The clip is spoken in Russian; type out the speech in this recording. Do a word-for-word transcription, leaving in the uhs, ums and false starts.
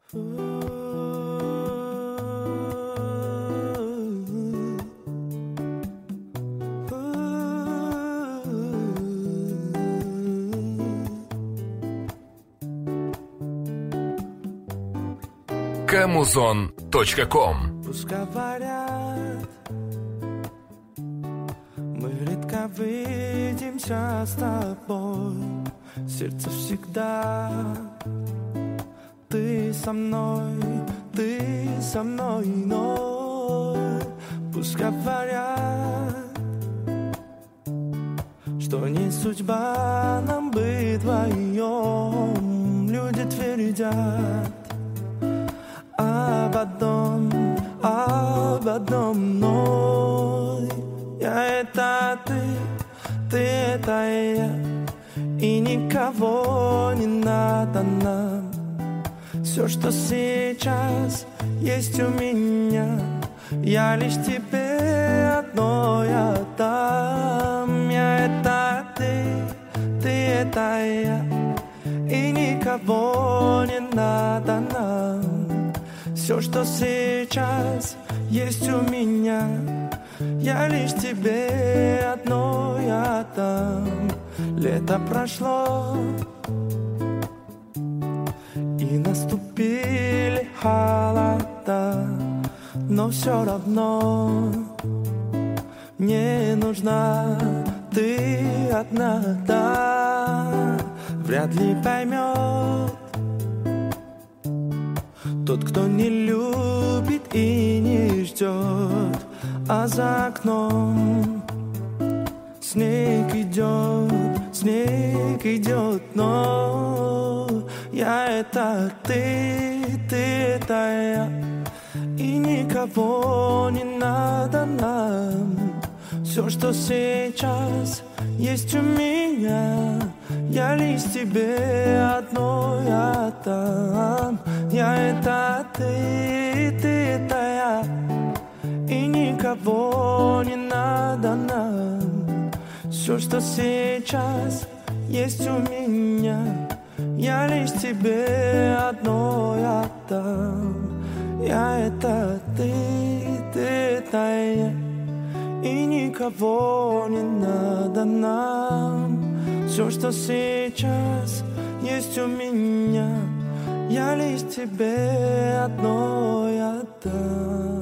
Камузон точка ком. Пусть говорят, мы редко видимся с тобой. Сердце всегда ты со мной, ты со мной, но пусть говорят, что не судьба нам быть вдвоем. Люди твердят об одном, об одном, но я это ты, ты это я, и никого не надо нам. Все, что сейчас есть у меня, я лишь тебе одной отдам. Я это ты, ты это я, и никого не надо нам. Все, что сейчас есть у меня, я лишь тебе одной отдам. Лето прошло, и наступили холода, но все равно мне нужна ты одна, да. Вряд ли поймет тот, кто не любит и не ждет, а за окном снег идет, снег идет, но я это ты, ты это я, и никого не надо нам. Все, что сейчас есть у меня, я лишь тебе одной отдам. Я это ты, ты это я, и никого не надо нам. Все, что сейчас есть у меня, я лишь тебе одной отдам. Я это ты, ты это я, и никого не надо нам. Все, что сейчас есть у меня, я лишь тебе одной отдам.